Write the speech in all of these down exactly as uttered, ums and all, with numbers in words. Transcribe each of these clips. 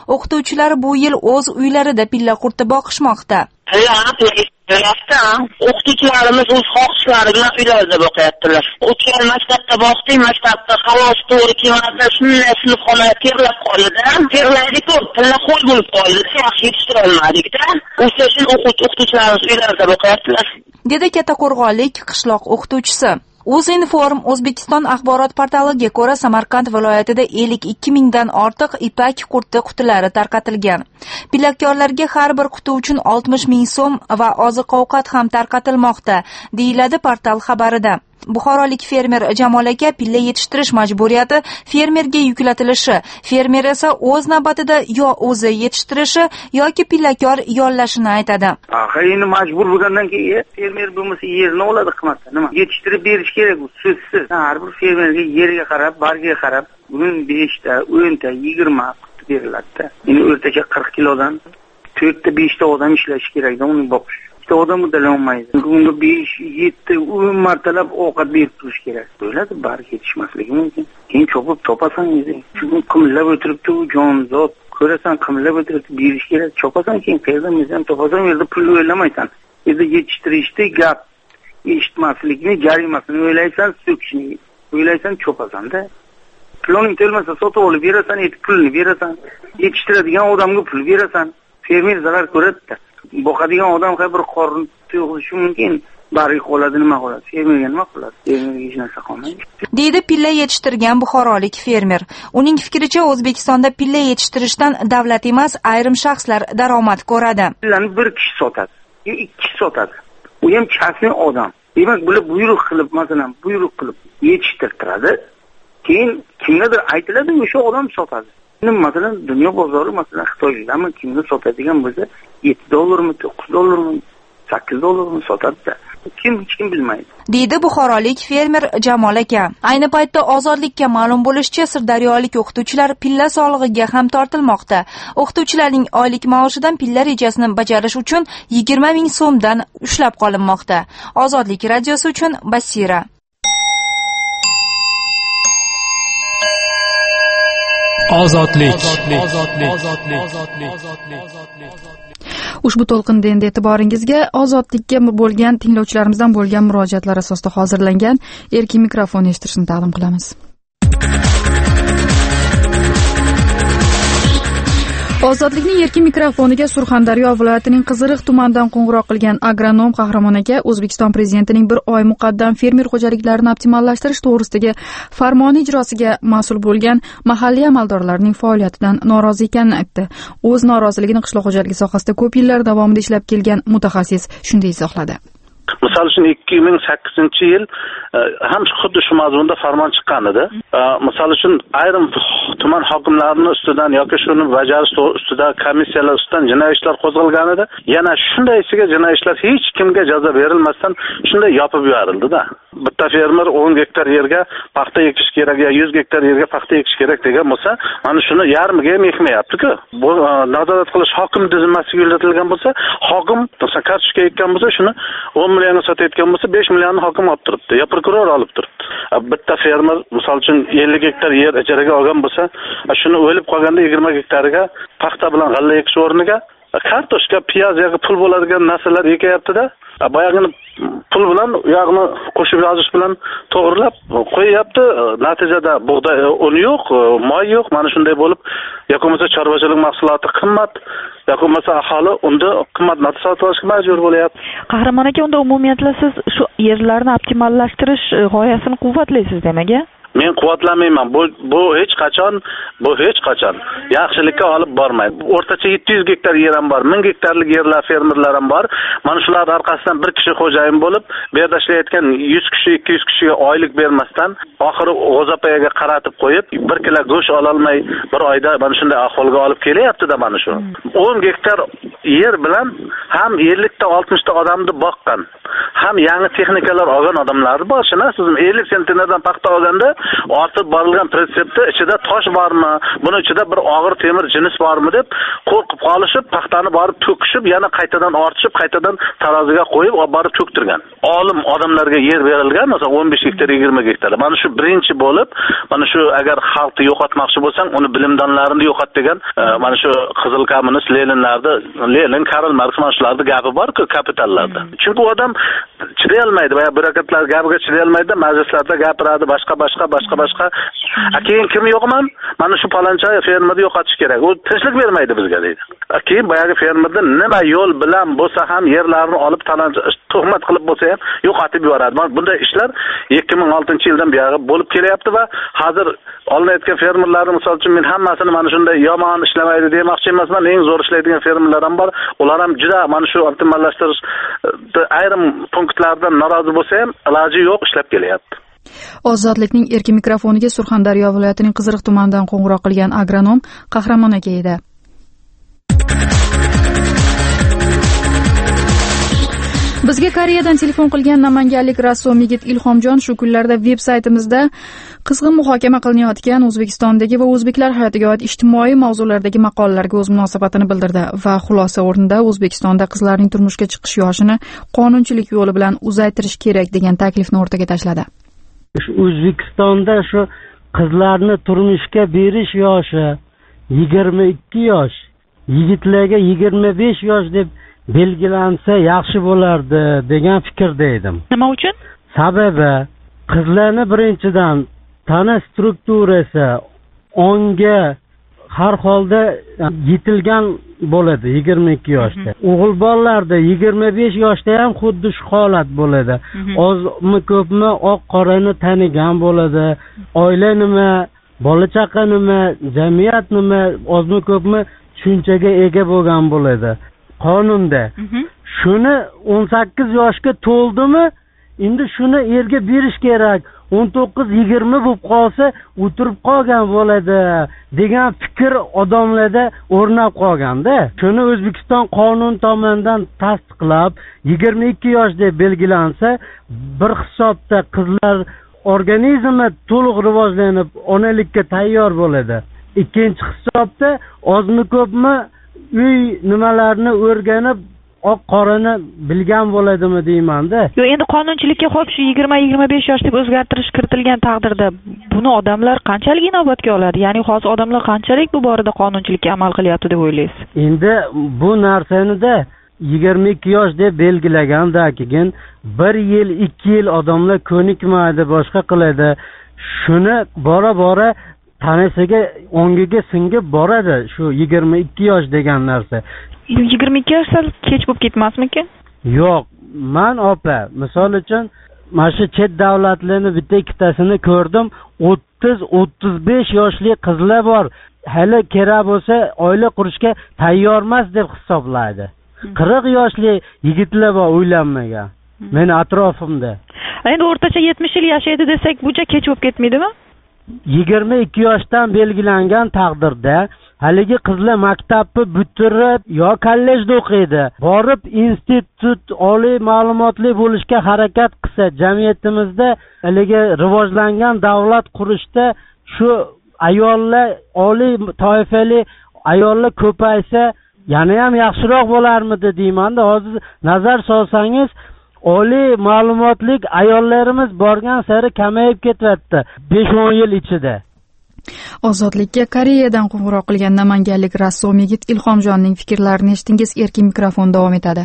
O'qituvchilar bu yil o'z uylarida pilla qurti boqishmoqda. O'qituvchilarimiz o'z xohishlari bilan uylarida boqyaptilar. O'tgan maktabda boqdik, maktabda havosi to'g'ri kelmadi, shunday sinfxona terlab qoldi-da, terlaydi-ku, tilla qo'y bo'lib qoldi, yaxshi yetishtirib olmadik-da. O'sha uchun o'qituvchilarimiz uylarida boqyaptilar. Dedi Kattaqo'rg'onlik qishloq o'qituvchisi. Uzinform O'zbekiston axborot portaliga ko'ra, Samarqand viloyatida ellik ikki mingdan ortiq ipak qurti qutilari tarqatilgan. Pillakkorlarga har bir quti uchun oltmish ming so'm va oziq-ovqat ham tarqatilmoqda, deyiladi portal xabarida. Buxorolik fermer Jamol aka pilla yetishtirish majburiyati fermerga yuklatilishi, fermer esa o'z navbatida yo o'zi yetishtirishi yoki pillakor yollashini aytadi. Axir endi majbur bo'lgandan keyin fermer bo'lmasa yerini oladi qimmatda, nima? Yetishtirib berish kerak bu so'zsiz. Har bir fermerga yerga qarab, bargiga qarab, bugun besh ta, o'n ta, yigirma quti beriladi-da. Endi o'rtacha qirq kilodan to'rt ta, besh ta odam ishlashi kerak-da uni boqish. Odam uddalolmaydi. Kunga besh, yetti, o'n martalab ovqat berib turish kerak. Bo'ladi, bari yetishmasligi mumkin. Keyin chopib topasan o'zi. Chunki qimillab o'tiribdi u jonzot. Ko'rasan qimillab o'tiribdi, berish kerak. Chopasan keyin qayerdan bizdan topasan, u yerda pul o'ylamaysan. Endi yetishtirishdi gap eshitmaslikni, jarimasini o'ylaysan, so'kishni o'ylaysan, chopasan-da. Puling to'lmasa sotib olib berasan, etib pulni berasan. Yetishtiradigan odamga pul berasan. Fermer zarar ko'radi-da. Boqadigan odam hay bir qorin to'yg'ishi mumkin, bari qoladi, nima qoladi? Fermerga nima qiladi? Fermerga hech narsa qolmaydi. Deydi pilla yetishtirgan buxorolik fermer. Uning fikricha, O'zbekistonda pilla yetishtirishdan davlat emas, ayrim shaxslar daromad ko'radi. Pillani bir kishi sotadi, ikki kishi sotadi. U ham shaxsiy odam. Demak, bular buyruq qilib, masalan, buyruq qilib yetishtirtiradi. Keyin kimgadir aytiladi, o'sha odam sotadi. Masalan, dunyo bozori, masalan, Xitoylarmi kimga sotadigan bo'lsa, yetti dollarmi, to'qqiz dollarmi, sakkiz dollarmi sotadi-da. Kim hech kim bilmaydi. Deydi buxorolik fermer Jamol aka. Ayni paytda Ozodlikka ma'lum bo'lishicha, sirdaryolik o'qituvchilar pilla solig'iga ham tortilmoqda. O'qituvchilarning oylik maoshidan pilla rejasini bajarish uchun yigirma ming so'mdan ushlab qolinmoqda. Ozodlik radiosi uchun Basira. Ozodlik. Ushbu to'lqinda endi e'tiboringizga ozodlikka bo'lgan tinglovchilarimizdan bo'lgan murojaatlar asosida hozirlangan erkin mikrofon eshittirishni taqdim qilamiz. Ozodlikning erkin mikrofoniga Surxondaryo viloyatining Qiziriq tumanidan qo'ng'iroq qilgan agronom Qahramon aka O'zbekiston prezidentining bir oy muqaddam fermer xo'jaliklarini optimallashtirish to'g'risidagi farmoni ijrosiga mas'ul bo'lgan mahalliy amaldorlarning faoliyatidan norozi ekanini aytdi. O'z noroziligini qishloq xo'jaligi sohasida ko'p yillar davomida ishlab kelgan mutaxassis shunday izohladi. Misol uchun ikki ming sakkizinchi yil ham xuddi shu mazmunda farmon chiqqan edi. Misol uchun ayrim tuman hokimlarining ustidan yoki shuni bajarish ustida komissiyalar ustidan jinoiy ishlar qo'zg'algan edi. Yana shunday isiga jinoiy ishlar hech kimga jazo berilmasdan shunday yopib yuborildi-da. Bitta fermer o'n gektar yerga paxta ekish kerak ya yuz gektar yerga paxta ekish kerak degan bo'lsa, mana shuni yarmiga ham ekmayapti-ku. Bu nazorat qilish hokim tizimasiga yuklatilgan bo'lsa, hokim masalan kartoshka ekkan bo'lsa, shuni o'n millionga sotayotgan bo'lsa, besh millionni hokim olib turibdi, yo prokuror olib turibdi. Bitta fermer misol uchun ellik gektar yer ijaraga olgan bo'lsa, shuni o'lib qolganda yigirma gektariga paxta bilan g'alla ekish o'rniga kartoshka, piyoz yoki pul bo'ladigan narsalar ekyapti-da. Boyagini pul bilan uyog'ini qo'shib yozish bilan to'g'rilab qo'yyapti. Natijada bug'doy uni yo'q, moy yo'q. Mana shunday bo'lib, yoki bo'lmasa chorvachilik mahsuloti qimmat, yoki bo'lmasa aholi unda qimmat narsa sotib olishga majbur bo'lyapti. Qahramon aka, unda umumiyatla siz shu yerlarni optimallashtirish g'oyasini quvvatlaysiz demak-a? Men quvvatlamayman. Bu bu hech qachon, bu hech qachon yaxshilikka olib bormaydi. O'rtacha yetti yuz gektar yer ham bor, ming gektarlik yerlar, fermerlar ham bor. Mana shular orqasidan bir kishi xo'jayin bo'lib, bu yerda ishlayotgan yuz kishi, ikki yuz kishiga oylik bermasdan, oxiri g'o'zapayaga qaratib qo'yib, bir kilo go'sht ola olmay bir oyda mana shunday ahvolga olib kelyapti-da mana shu. o'n gektar yer bilan ham ellik ta oltmish ta odamni boqqan. ham yangi texnikalar olgan odamlar bor. Shuna siz ellik sentnerdan paxta olganda ortib borilgan pretsepda ichida tosh bormi, buni ichida bir og'ir temir jins bormi deb qo'rqib qolishib, paxtani borib to'kishib, yana qaytadan ortishib, qaytadan taroziga qo'yib, olib borib to'ktirgan. Olim odamlarga yer berilgan, masalan o'n besh gektar, yigirma gektar. Mana shu birinchi bo'lib, mana shu agar xalqni yo'qotmoqchi bo'lsang, uni bilimdonlarini yo'qot degan, mana shu qizil kommunist Leninlarda, Lenin, Karl Marx mana shularning gapi bor-ku kapitallarda. Chunki u odam chiday olmaydi, va byurokratlar gapiga chiday olmaydi, majlislarda gapiradi, boshqa boshqa boshqa boshqa. Keyin kim yo'qman? Mana shu paloncha fermerni yo'qotish kerak. U tinchlik bermaydi bizga deydi. Keyin boyagi fermerda nima yo'l bilan bo'lsa ham yerlarni olib taloncha tuhmat qilib bo'lsa ham yo'qotib yuboradi. Mana bunday ishlar ikki ming oltinchi yildan beri bo'lib kelyapti va hozir olinayotgan fermerlarni misol uchun men hammasini mana shunday yomon ishlamaydi demoqchi emasman. Eng zo'r ishlaydigan fermerlar ham bor. Ular ham juda mana shu optimallashtirish ayrim punktlardan norozi bo'lsa ham iloji yo'q ishlab kelyapti. Ozodlikning erkin mikrofoniga Surxondaryo viloyatining Qiziriq tumanidan qo'ng'iroq qilgan agronom Qahramon aka edi. Bizga Koreyadan telefon qilgan namanganlik rassom yigit Ilhomjon shu kunlarda veb-saytimizda qizg'in muhokama qilinayotgan O'zbekistondagi va o'zbeklar hayotiga oid ijtimoiy mavzulardagi maqolalarga o'z munosabatini bildirdi va xulosa o'rnida O'zbekistonda qizlarning turmushga chiqish yoshini qonunchilik yo'li bilan uzaytirish kerak degan taklifni o'rtaga tashladi. O'zbekistonda shu qizlarni turmushga berish yoshi yigirma ikki yosh, yigitlarga yigirma besh yosh deb belgilansa yaxshi bo'lardi degan fikrda edim. Nima uchun? Sababi qizlarni birinchidan tana strukturasi onga har holda yetilgan bo'ladi yigirma ikki yoshda. O'g'il bolalarda yigirma besh yoshda ham xuddi shu holat bo'ladi. Ozmi ko'pmi oq qorani tanigan bo'ladi. Oila nima, bola chaqa nima, jamiyat nima, ozmi ko'pmi tushunchaga ega bo'lgan bo'ladi. Qonunda shuni o'n sakkiz yoshga to'ldimi, endi shuni erga berish kerak. o'n to'qqiz yigirma bo'lib qolsa o'tirib qolgan bo'ladi degan fikr odamlarda o'rnab qolganda, shuni O'zbekiston qonun tomonidan tasdiqlab yigirma ikki yosh deb belgilansa, bir hisobda qizlar organizmi to'liq rivojlanib onalikka tayyor bo'ladi. Ikkinchi hisobda ozmi ko'pmi uy nimalarni o'rganib oq qorini bilgan bo'ladimi deymanda. Yo, endi qonunchilikka xo'p shu yigirma yigirma besh yosh deb o'zgartirish kiritilgan taqdirda buni odamlar qanchalik inobatga oladi? Ya'ni hozir odamlar qanchalik bu borada qonunchilikka amal qilyapti deb o'ylaysiz? Endi bu narsani-da yigirma ikki yosh deb belgilagandan keyin bir yil, ikki yil odamlar ko'nikmaydi, boshqa qiladi. Shuni bora-bora tanasiga, ongiga singib boradi shu yigirma ikki yosh degan narsa. yigirma ikki yosh sal kech bo'lib ketmasmikin? Yo'q, men opa, misol uchun mana shu chet davlatlarni bitta ikkitasini ko'rdim. o'ttiz o'ttiz besh yoshli qizlar bor. Hali kerak bo'lsa oila qurishga tayyor emas deb hisoblaydi. qirq yoshli yigitlar bor uylanmagan. Meni atrofimda. Endi o'rtacha yetmish yil yashaydi desak, buncha kech bo'lib ketmaydimi? yigirma ikki yoshdan belgilangan taqdirda haligi qizlar maktabni bitirib yo kollejda o'qiydi, borib institut, oliy ma'lumotli bo'lishga harakat qilsa, jamiyatimizda haligi rivojlangan davlat qurishda shu ayollar, oliy toifali ayollar ko'paysa, yana ham yaxshiroq bo'larmidi deymanda. Hozir nazar solsangiz, oliy ma'lumotli ayollarimiz borgan sari kamayib ketyapti besh o'n yil ichida. Ozodlikka Koreyadan qo'ng'iroq qilgan namanganlik rassom yigit Ilhomjonning fikrlarini eshitdingiz. Erkin mikrofon davom etadi.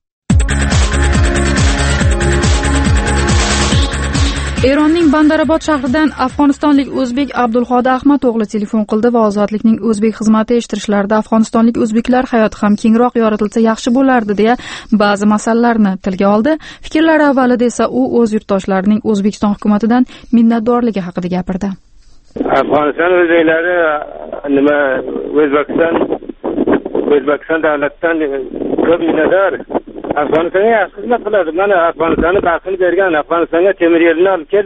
Eronning Bandarobod shahridan afg'onistonlik o'zbek Abdulhodi Ahmad o'g'li telefon qildi va ozodlikning o'zbek xizmati eshittirishlarida afg'onistonlik o'zbeklar hayoti ham kengroq yoritilsa yaxshi bo'lardi deya ba'zi masalalarni tilga oldi. Fikrlari avvalida esa u o'z yurtdoshlarining O'zbekiston hukumatidan minnatdorligi haqida gapirdi. Afg'oniston o'zbeklari nima O'zbekiston O'zbekiston davlatidan ko'p minnatdor. Afg'onistonga yaxshi xizmat qiladi. Mana Afg'onistonni baxtini bergan, Afg'onistonga temir yo'lni olib keldi.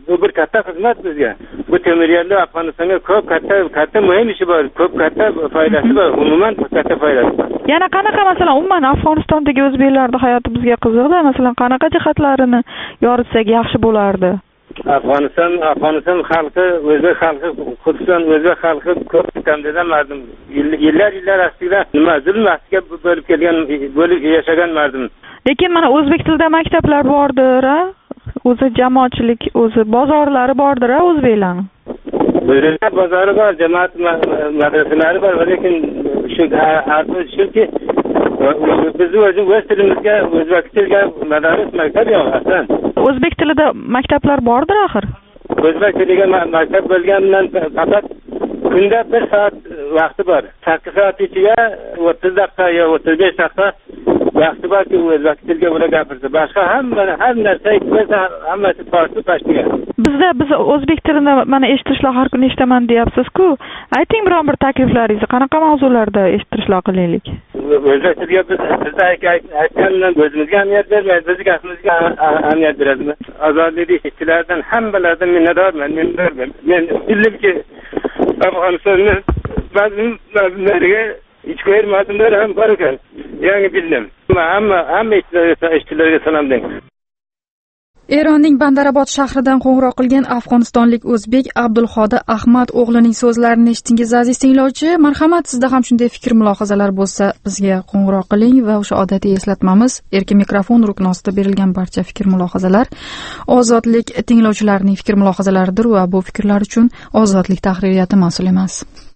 bu bir katta xizmat bizga. Bu temir yo'lda Afg'onistonga ko'p katta katta muhim ishi bor, ko'p katta foydasi bor, umuman katta foydasi bor. Yana qanaqa masalan umuman Afg'onistondagi o'zbeklarning hayoti bizga qiziqdi. Masalan, qanaqa jihatlarini yoritsak yaxshi bo'lardi? Afg'oniston Afg'oniston xalqi, o'zbek xalqi, Kurdiston o'zbek xalqi ko'p kamdan mardum. Yillar yillar aslida nima zulm ostiga bo'lib kelgan, bo'lib yashagan mardum. Lekin mana o'zbek tilida maktablar bordir, o'zi jamoatchilik, o'zi bozorlari bordir, o'zbeklarning. O'zbeklar bozori bor, jamoat madrasalari bor, lekin shu asos shuki bizni o'zimiz o'z tilimizga, o'zbek tiliga madaris maktab yo'q asan. O'zbek tilida maktablar bordir axir. O'zbek tiliga maktab bo'lganidan faqat kunda bir soat vaqti bor. sakkiz soat ichiga o'ttiz daqiqa yo o'ttiz besh daqiqa vaqti borki, o'zbek tiliga ular gapirsa, boshqa hamma har narsa bo'lsa hammasi farsi pashtiga. Bizda biz o'zbek tilini mana eshitishlar har kuni eshitaman deyapsiz-ku. Ayting biron bir takliflaringizni, qanaqa mavzularda eshitishlar qilaylik? O'zbek tiliga biz bizda aytgandan o'zimizga ahamiyat bermaymiz, bizga gapimizga ahamiyat beradimi? Ozodlik ishchilardan hammalaridan minnatdorman, minnatdorman. Men bilibki Afg'onistonni ba'zilariga hech ko'rmadimlar ham bor ekan. Yangi bildim. Hamma hamma ishchilarga salom deng. Eronning Bandarabod shahridan qo'ng'iroq qilgan afg'onistonlik o'zbek Abdulxodi Ahmad o'g'lining so'zlarini eshitdingiz aziz tinglovchi. Marhamat, sizda ham shunday fikr mulohazalar bo'lsa, bizga qo'ng'iroq qiling va o'sha odatiy eslatmamiz, erkin mikrofon rukni ostida berilgan barcha fikr mulohazalar ozodlik tinglovchilarining fikr mulohazalaridir va bu fikrlar uchun ozodlik tahririyati mas'ul emas.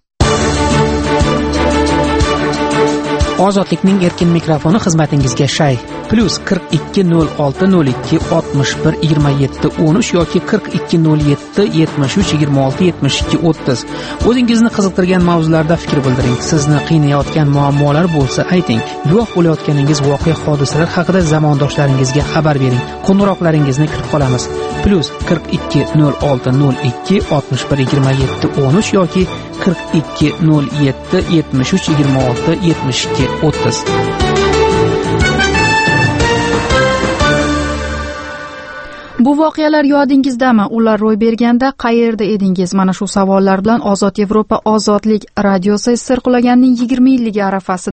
Ozodlikning erkin mikrofoni xizmatingizga shay. Plus qirq ikki nol olti nol ikki oltmish bir yigirma yetti o'n uch yoki qirq ikki nol yetti yetmish uch yigirma olti yetmish ikki o'ttiz. O'zingizni qiziqtirgan mavzularda fikr bildiring. Sizni qiynayotgan muammolar bo'lsa ayting. Guvoh bo'layotganingiz voqea hodisalar haqida zamondoshlaringizga xabar bering. Qo'ng'iroqlaringizni kutib qolamiz. Plus qirq ikki nol olti nol ikki oltmish bir yigirma yetti o'n uch yoki qirq ikki nol yetti yetmish uch yigirma olti yetmish ikki o'ttiz. Bu voqealar yodingizdami? Ular ro'y berganda qayerda edingiz? Mana shu savollar bilan Ozod Yevropa ozodlik radiosi sirqulaganning yigirma yilligi arafasida